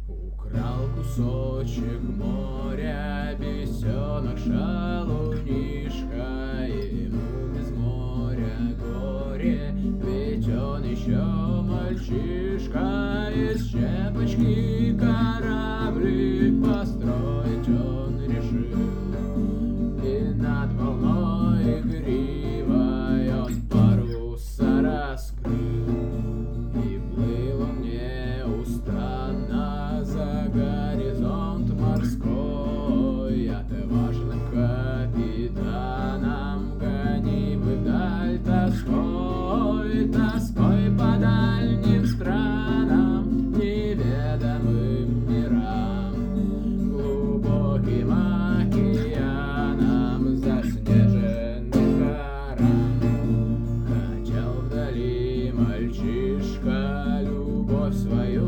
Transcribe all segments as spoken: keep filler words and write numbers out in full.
Украл кусочек моря бесенок шалунишка, ему без моря горе, ведь он еще мальчишка. Из щепочки кораблик построить он решил, и над волной игривой он паруса раскрыл. И плыл он неустанно за горизонт морской, отважным капитаном гонимый вдаль тоской, тоской по дальним странам, неведомым мирам, глубоким океанам, заснеженным горам. Хотел вдали мальчишка любовь свою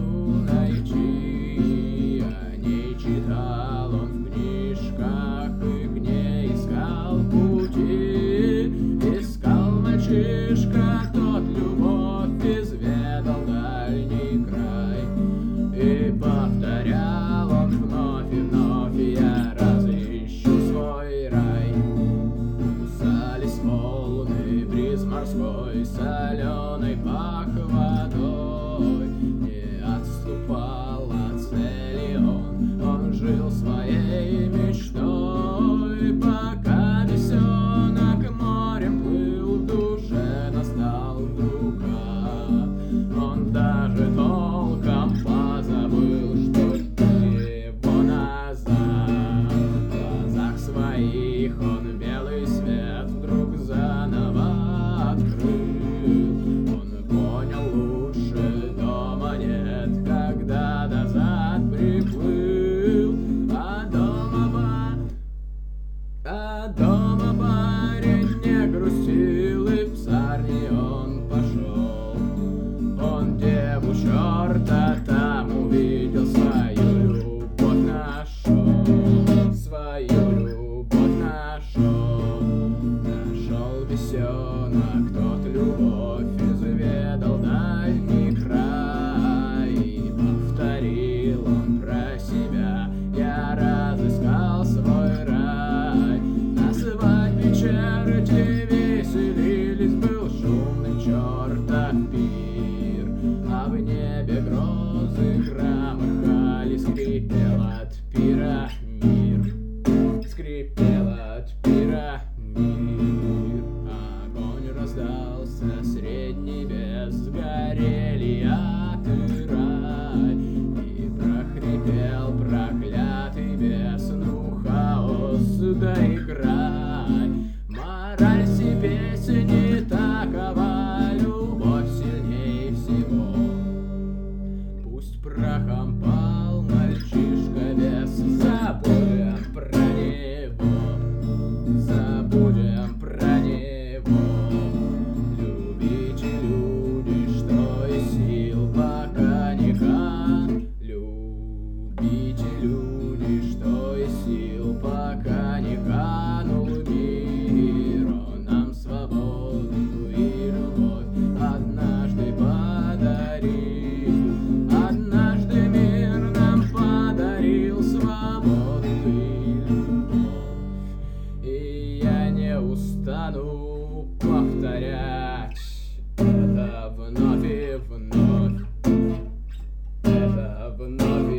найти, о ней читал он в книжках и к ней искал пути. Искал мальчишка тот любовь, изведал дальний край, и повторял он вновь и вновь: я разыщу свой рай. Кусались волны, бриз морской соленой пах водой, не отступал от цели он, он жил своей мечтой. Пока бесенок морем плыл, в душе настал вдруг ад. Он даже толком позабыл, что его назад. В глазах своих он белый свет вдруг заново открыл. Он понял, лучше дома нет, когда назад приплыл. А дома ба... А дома парень не грустил, и в псарни он пошел. Он деву черта там увидел, свою любовь нашел, свою любовь нашел. Нашел бесенок тот любовь, изведал дальний край, и повторил он про себя: я разыскал свой рай. На свадьбе черти веселились, был шумный чертов пир, а в небе грозы громыхали, скрипел от пира мир, скрипел от пира мир. Огонь раздался средь небес, сгорели ад и рай, и прохрипел проклятый бес: ну, хаос, доиграй. Мораль сей песни такова: любовь сильней всего. Пусть прахом пал мальчишка без, забудем про него, забудем про него. Любите, люди, что из сил, пока не кан. Любите, люди, что из сил, пока не канул мир. Он нам свободу и любовь однажды подарил. Однажды мир нам подарил свободу и любовь. И я не устану повторять это вновь и вновь, это вновь